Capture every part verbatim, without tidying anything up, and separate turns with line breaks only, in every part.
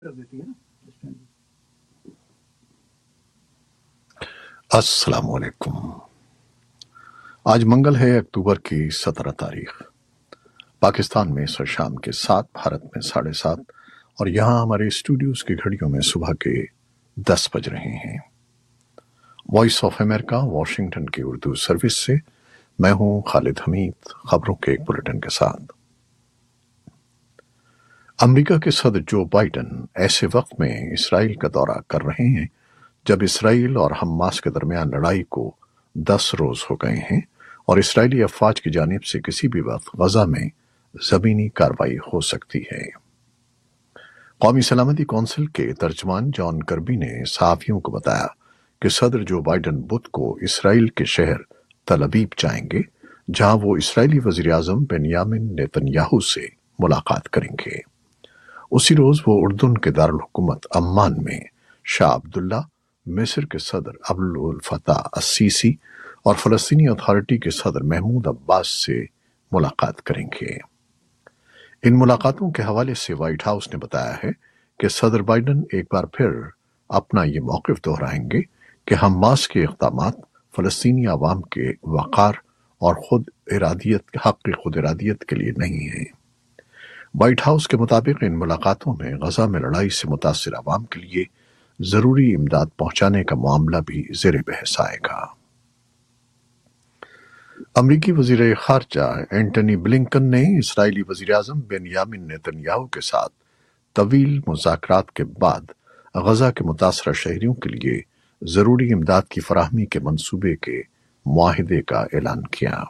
السلام علیکم۔ آج منگل ہے، اکتوبر کی سترہ تاریخ۔ پاکستان میں سر شام کے سات، بھارت میں ساڑھے سات، اور یہاں ہمارے اسٹوڈیوز کی گھڑیوں میں صبح کے دس بج رہے ہیں۔ وائس آف امریکہ واشنگٹن کی اردو سروس سے میں ہوں خالد حمید، خبروں کے ایک بلیٹن کے ساتھ۔ امریکہ کے صدر جو بائیڈن ایسے وقت میں اسرائیل کا دورہ کر رہے ہیں جب اسرائیل اور حماس کے درمیان لڑائی کو دس روز ہو گئے ہیں اور اسرائیلی افواج کی جانب سے کسی بھی وقت غزہ میں زمینی کارروائی ہو سکتی ہے۔ قومی سلامتی کونسل کے ترجمان جان کربی نے صحافیوں کو بتایا کہ صدر جو بائیڈن بدھ کو اسرائیل کے شہر تل ابیب جائیں گے، جہاں وہ اسرائیلی وزیر اعظم بنیامن نیتن یاہو سے ملاقات کریں گے۔ اسی روز وہ اردن کے دارالحکومت عمان میں شاہ عبداللہ، مصر کے صدر عبد الفتاح السیسی اور فلسطینی اتھارٹی کے صدر محمود عباس سے ملاقات کریں گے۔ ان ملاقاتوں کے حوالے سے وائٹ ہاؤس نے بتایا ہے کہ صدر بائیڈن ایک بار پھر اپنا یہ موقف دہرائیں گے کہ حماس کے اقدامات فلسطینی عوام کے وقار اور خود ارادیت حق خود ارادیت کے لیے نہیں ہیں۔ وائٹ ہاؤس کے مطابق ان ملاقاتوں میں غزہ میں لڑائی سے متاثر عوام کے لیے ضروری امداد پہنچانے کا معاملہ بھی زیر بحث آئے گا۔ امریکی وزیر خارجہ اینٹنی بلنکن نے اسرائیلی وزیر اعظم بنیامن نیتن یاہو کے ساتھ طویل مذاکرات کے بعد غزہ کے متاثرہ شہریوں کے لیے ضروری امداد کی فراہمی کے منصوبے کے معاہدے کا اعلان کیا۔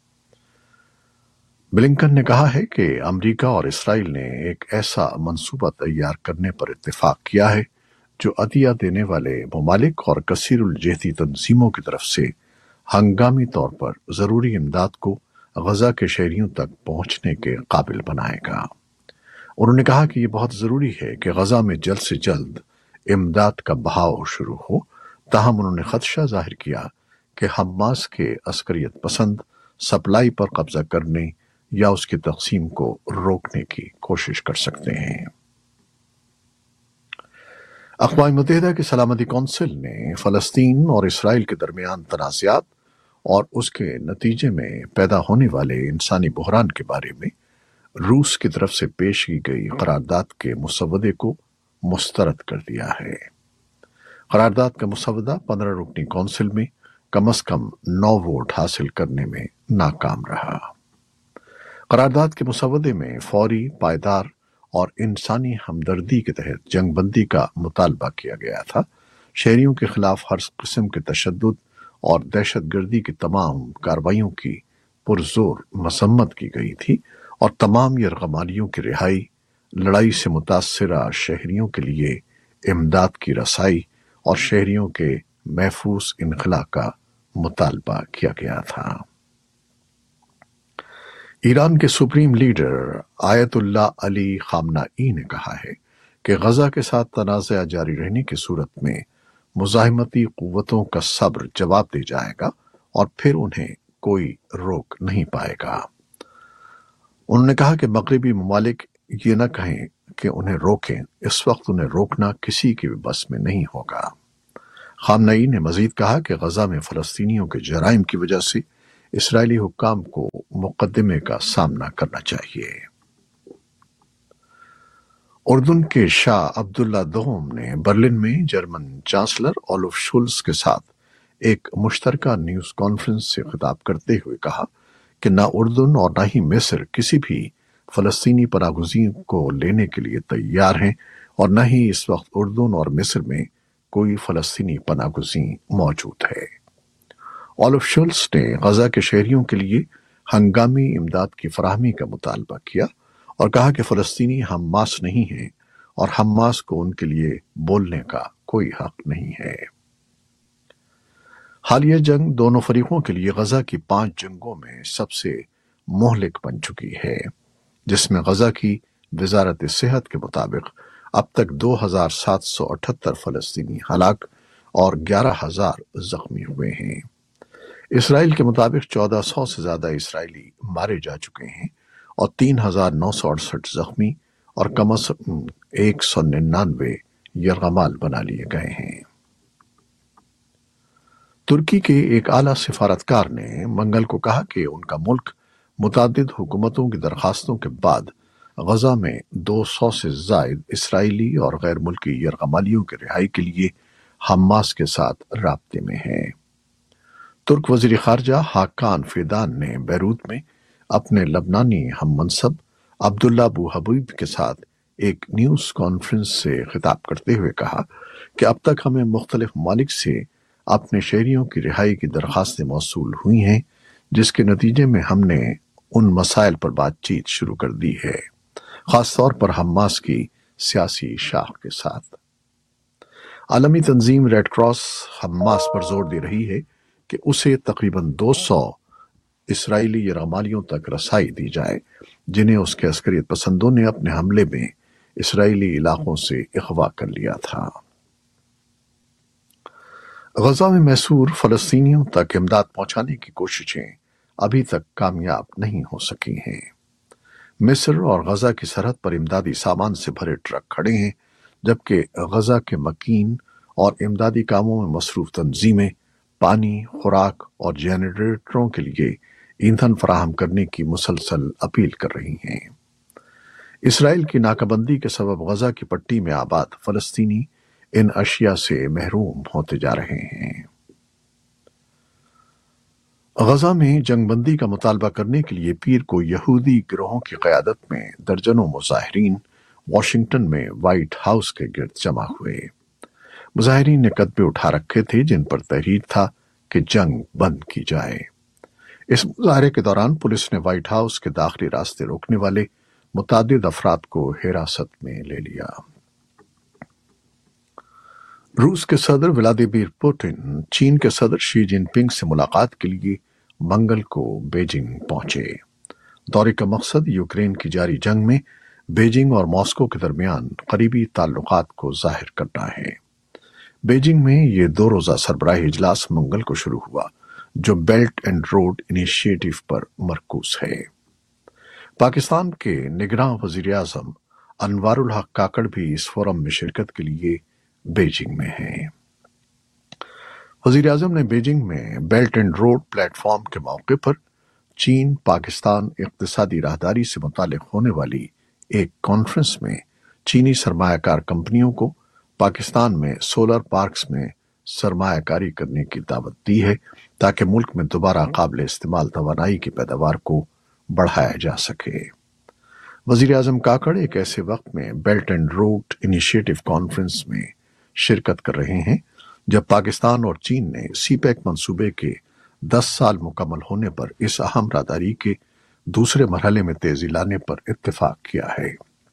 بلنکن نے کہا ہے کہ امریکہ اور اسرائیل نے ایک ایسا منصوبہ تیار کرنے پر اتفاق کیا ہے جو عطیہ دینے والے ممالک اور کثیر الجہتی تنظیموں کی طرف سے ہنگامی طور پر ضروری امداد کو غزہ کے شہریوں تک پہنچنے کے قابل بنائے گا۔ انہوں نے کہا کہ یہ بہت ضروری ہے کہ غزہ میں جلد سے جلد امداد کا بہاؤ شروع ہو، تاہم انہوں نے خدشہ ظاہر کیا کہ حماس کے عسکریت پسند سپلائی پر قبضہ کرنے یا اس کی تقسیم کو روکنے کی کوشش کر سکتے ہیں۔ اقوام متحدہ کی سلامتی کونسل نے فلسطین اور اسرائیل کے درمیان تنازعات اور اس کے نتیجے میں پیدا ہونے والے انسانی بحران کے بارے میں روس کی طرف سے پیش کی گئی قرارداد کے مسودے کو مسترد کر دیا ہے۔ قرارداد کا مسودہ پندرہ رکنی کونسل میں کم از کم نو ووٹ حاصل کرنے میں ناکام رہا۔ قرارداد کے مسودے میں فوری، پائیدار اور انسانی ہمدردی کے تحت جنگ بندی کا مطالبہ کیا گیا تھا۔ شہریوں کے خلاف ہر قسم کے تشدد اور دہشت گردی کی تمام کارروائیوں کی پرزور مذمت کی گئی تھی اور تمام یرغمالیوں کی رہائی، لڑائی سے متاثرہ شہریوں کے لیے امداد کی رسائی اور شہریوں کے محفوظ انخلاء کا مطالبہ کیا گیا تھا۔ ایران کے سپریم لیڈر آیت اللہ علی خامنہ ای نے کہا ہے کہ غزہ کے ساتھ تنازع جاری رہنے کی صورت میں مزاحمتی قوتوں کا صبر جواب دے جائے گا اور پھر انہیں کوئی روک نہیں پائے گا۔ انہوں نے کہا کہ مغربی ممالک یہ نہ کہیں کہ انہیں روکیں، اس وقت انہیں روکنا کسی کی بھی بس میں نہیں ہوگا۔ خامنہ ای نے مزید کہا کہ غزہ میں فلسطینیوں کے جرائم کی وجہ سے اسرائیلی حکام کو مقدمے کا سامنا کرنا چاہیے۔ اردن کے شاہ عبداللہ دوم نے برلن میں جرمن چانسلر اولف شولز کے ساتھ ایک مشترکہ نیوز کانفرنس سے خطاب کرتے ہوئے کہا کہ نہ اردن اور نہ ہی مصر کسی بھی فلسطینی پناہ گزین کو لینے کے لیے تیار ہیں، اور نہ ہی اس وقت اردن اور مصر میں کوئی فلسطینی پناہ گزین موجود ہے۔ اولف شولز نے غزہ کے شہریوں کے لیے ہنگامی امداد کی فراہمی کا مطالبہ کیا اور کہا کہ فلسطینی حماس نہیں ہیں اور حماس کو ان کے لیے بولنے کا کوئی حق نہیں ہے۔ حالیہ جنگ دونوں فریقوں کے لیے غزہ کی پانچ جنگوں میں سب سے مہلک بن چکی ہے، جس میں غزہ کی وزارت صحت کے مطابق اب تک دو ہزار سات سو اٹھتر فلسطینی ہلاک اور گیارہ ہزار زخمی ہوئے ہیں۔ اسرائیل کے مطابق چودہ سو سے زیادہ اسرائیلی مارے جا چکے ہیں اور تین ہزار نو سو اڑسٹھ زخمی اور کم از کم ایک سو ننانوے یرغمال بنا لیے گئے ہیں۔ ترکی کے ایک اعلیٰ سفارتکار نے منگل کو کہا کہ ان کا ملک متعدد حکومتوں کی درخواستوں کے بعد غزہ میں دو سو سے زائد اسرائیلی اور غیر ملکی یرغمالیوں کی رہائی کے لیے حماس کے ساتھ رابطے میں ہے۔ ترک وزیر خارجہ حاکان فیدان نے بیروت میں اپنے لبنانی ہم منصب عبداللہ ابو حبیب کے ساتھ ایک نیوز کانفرنس سے خطاب کرتے ہوئے کہا کہ اب تک ہمیں مختلف ممالک سے اپنے شہریوں کی رہائی کی درخواستیں موصول ہوئی ہیں، جس کے نتیجے میں ہم نے ان مسائل پر بات چیت شروع کر دی ہے، خاص طور پر حماس کی سیاسی شاخ کے ساتھ۔ عالمی تنظیم ریڈ کراس حماس پر زور دے رہی ہے کہ اسے تقریباً دو سو اسرائیلی یرغمالیوں تک رسائی دی جائے جنہیں اس کے عسکریت پسندوں نے اپنے حملے میں اسرائیلی علاقوں سے اغوا کر لیا تھا۔ غزہ میں محصور فلسطینیوں تک امداد پہنچانے کی کوششیں ابھی تک کامیاب نہیں ہو سکی ہیں۔ مصر اور غزہ کی سرحد پر امدادی سامان سے بھرے ٹرک کھڑے ہیں، جبکہ غزہ کے مکین اور امدادی کاموں میں مصروف تنظیمیں پانی، خوراک اور جنریٹروں کے لیے ایندھن فراہم کرنے کی مسلسل اپیل کر رہی ہیں۔ اسرائیل کی ناکہ بندی کے سبب غزہ کی پٹی میں آباد فلسطینی ان اشیاء سے محروم ہوتے جا رہے ہیں۔ غزہ میں جنگ بندی کا مطالبہ کرنے کے لیے پیر کو یہودی گروہوں کی قیادت میں درجنوں مظاہرین واشنگٹن میں وائٹ ہاؤس کے گرد جمع ہوئے۔ مظاہرین نے قدمے اٹھا رکھے تھے جن پر تحریر تھا کہ جنگ بند کی جائے۔ اس مظاہرے کے دوران پولیس نے وائٹ ہاؤس کے داخلی راستے روکنے والے متعدد افراد کو حراست میں لے لیا۔ روس کے صدر ولادیمیر پوٹن چین کے صدر شی جن پنگ سے ملاقات کے لیے منگل کو بیجنگ پہنچے۔ دورے کا مقصد یوکرین کی جاری جنگ میں بیجنگ اور ماسکو کے درمیان قریبی تعلقات کو ظاہر کرنا ہے۔ بیجنگ میں یہ دو روزہ سربراہی اجلاس منگل کو شروع ہوا، جو بیلٹ اینڈ روڈ انیشیٹو پر مرکوز ہے۔ پاکستان کے نگراں وزیر اعظم انوار الحق کاکڑ بھی اس فورم میں شرکت کے لیے بیجنگ میں ہیں۔ وزیر اعظم نے بیجنگ میں Belt and Road platform کے موقع پر چین پاکستان اقتصادی راہداری سے متعلق ہونے والی ایک کانفرنس میں چینی سرمایہ کار کمپنیوں کو پاکستان میں سولر پارکس میں سرمایہ کاری کرنے کی دعوت دی ہے تاکہ ملک میں دوبارہ قابل استعمال توانائی کی پیداوار کو بڑھایا جا سکے۔ وزیر اعظم کاکڑ ایک ایسے وقت میں Belt and Road Initiative conference میں شرکت کر رہے ہیں جب پاکستان اور چین نے سی پیک منصوبے کے دس سال مکمل ہونے پر اس اہم راہداری کے دوسرے مرحلے میں تیزی لانے پر اتفاق کیا ہے۔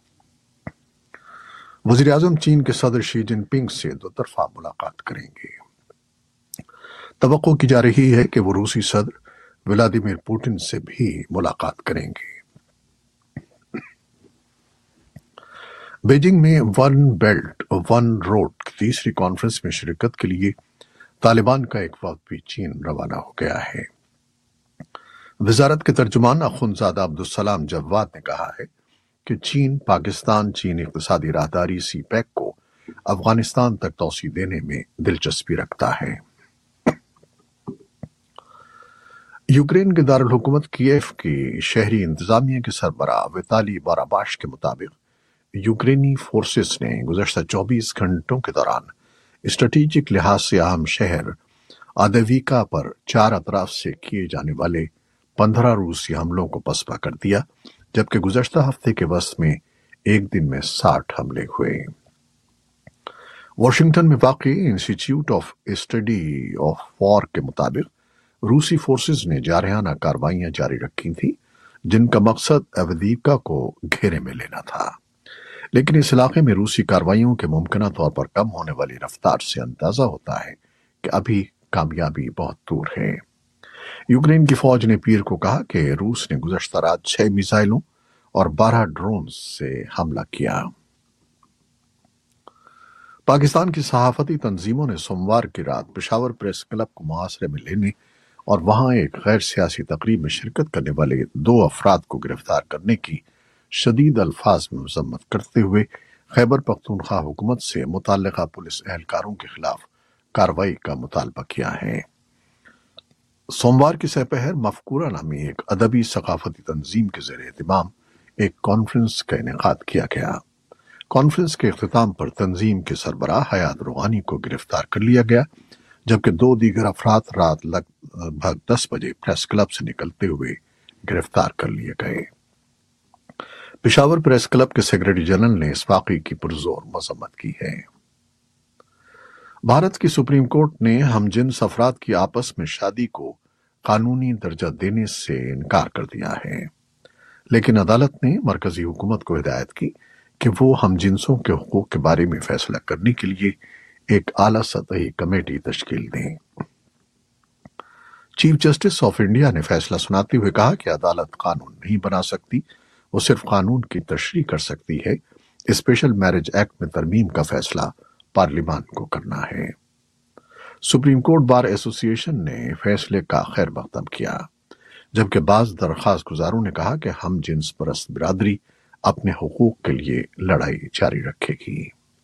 وزیر اعظم چین کے صدر شی جن پنگ سے دو طرفہ ملاقات کریں گے۔ توقع کی جا رہی ہے کہ وہ روسی صدر ولادیمیر پوٹن سے بھی ملاقات کریں گے۔ بیجنگ میں ون بیلٹ ون روڈ کی تیسری کانفرنس میں شرکت کے لیے طالبان کا ایک وفد بھی چین روانہ ہو گیا ہے۔ وزارت کے ترجمان اخندزادہ عبدالسلام جواد نے کہا ہے کہ چین پاکستان چین اقتصادی راہداری سی پیک کو افغانستان تک توسیع دینے میں دلچسپی رکھتا ہے۔ یوکرین کے دارالحکومت کیف کی شہری انتظامیہ کے سربراہ ویتالی باراباش کے مطابق یوکرینی فورسز نے گزشتہ چوبیس گھنٹوں کے دوران اسٹریٹجک لحاظ سے اہم شہر آدیویکا پر چار اطراف سے کیے جانے والے پندرہ روسی حملوں کو پسپا کر دیا، جبکہ گزشتہ ہفتے کے وسط میں ایک دن میں ساٹھ حملے ہوئے۔ واشنگٹن میں واقع Institute of Study of War کے مطابق روسی فورسز نے جارحانہ کارروائیاں جاری رکھی تھیں جن کا مقصد آدیویکا کو گھیرے میں لینا تھا، لیکن اس علاقے میں روسی کارروائیوں کے ممکنہ طور پر کم ہونے والی رفتار سے اندازہ ہوتا ہے کہ ابھی کامیابی بہت دور ہے۔ یوکرین کی فوج نے پیر کو کہا کہ روس نے گزشتہ رات چھ میزائلوں اور بارہ ڈرون سے حملہ کیا۔ پاکستان کی صحافتی تنظیموں نے سوموار کی رات پشاور پریس کلب کو محاصرے میں لینے اور وہاں ایک غیر سیاسی تقریب میں شرکت کرنے والے دو افراد کو گرفتار کرنے کی شدید الفاظ میں مذمت کرتے ہوئے خیبر پختونخوا حکومت سے متعلقہ پولیس اہلکاروں کے خلاف کارروائی کا مطالبہ کیا ہے۔ سوموار کی سپہر مفکورہ نامی ایک ادبی ثقافتی تنظیم کے زیر اہتمام ایک کانفرنس کا انعقاد کیا گیا۔ کانفرنس کے اختتام پر تنظیم کے سربراہ حیات روحانی کو گرفتار کر لیا گیا، جبکہ دو دیگر افراد رات لگ بھگ دس بجے پریس کلب سے نکلتے ہوئے گرفتار کر لیے گئے۔ پشاور پریس کلب کے سیکرٹری جنرل نے اس واقعے کی پرزور مذمت کی ہے۔ بھارت کی سپریم کورٹ نے ہم جنس افراد کی آپس میں شادی کو قانونی درجہ دینے سے انکار کر دیا ہے، لیکن عدالت نے مرکزی حکومت کو ہدایت کی کہ وہ ہم جنسوں کے حقوق کے بارے میں فیصلہ کرنے کے لیے ایک اعلیٰ سطحی کمیٹی تشکیل دیں۔ چیف جسٹس آف انڈیا نے فیصلہ سناتے ہوئے کہا کہ عدالت قانون نہیں بنا سکتی، وہ صرف قانون کی تشریح کر سکتی ہے۔ اسپیشل میرج ایکٹ میں ترمیم کا فیصلہ پارلیمان کو کرنا ہے۔ سپریم کورٹ بار ایسوسی ایشن نے فیصلے کا خیر مقدم کیا، جبکہ بعض درخواست گزاروں نے کہا کہ ہم جنس پرست برادری اپنے حقوق کے لیے لڑائی جاری رکھے گی۔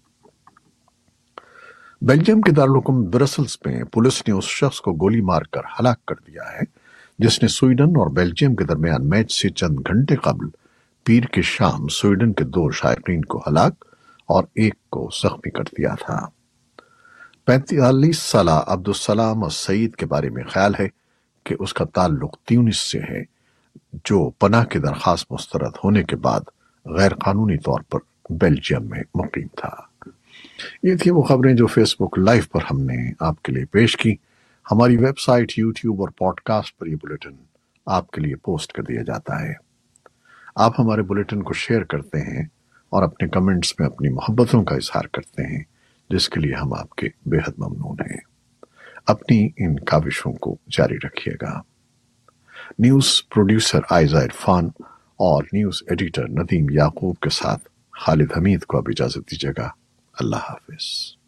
بیلجیم کے دارالحکومت برسلز میں پولیس نے اس شخص کو گولی مار کر ہلاک کر دیا ہے جس نے سویڈن اور بیلجیم کے درمیان میچ سے چند گھنٹے قبل پیر کی شام سویڈن کے دو شائقین کو ہلاک اور ایک کو زخمی کر دیا تھا۔ پینتالیس سالہ عبدالسلام سعید کے بارے میں خیال ہے کہ اس کا تعلق تیونس سے ہے، جو پناہ کی درخواست مسترد ہونے کے بعد غیر قانونی طور پر بیلجیم میں مقیم تھا۔ یہ تھی وہ خبریں جو فیس بک لائیو پر ہم نے آپ کے لیے پیش کی۔ ہماری ویب سائٹ، یوٹیوب اور پوڈ کاسٹ پر یہ بلیٹن آپ کے لیے پوسٹ کر دیا جاتا ہے۔ آپ ہمارے بلیٹن کو شیئر کرتے ہیں اور اپنے کمنٹس میں اپنی محبتوں کا اظہار کرتے ہیں، جس کے لیے ہم آپ کے بے حد ممنون ہیں۔ اپنی ان کاوشوں کو جاری رکھیے گا۔ نیوز پروڈیوسر عائزہ عرفان اور نیوز ایڈیٹر ندیم یعقوب کے ساتھ خالد حمید کو اب اجازت دیجیے گا۔ اللہ حافظ۔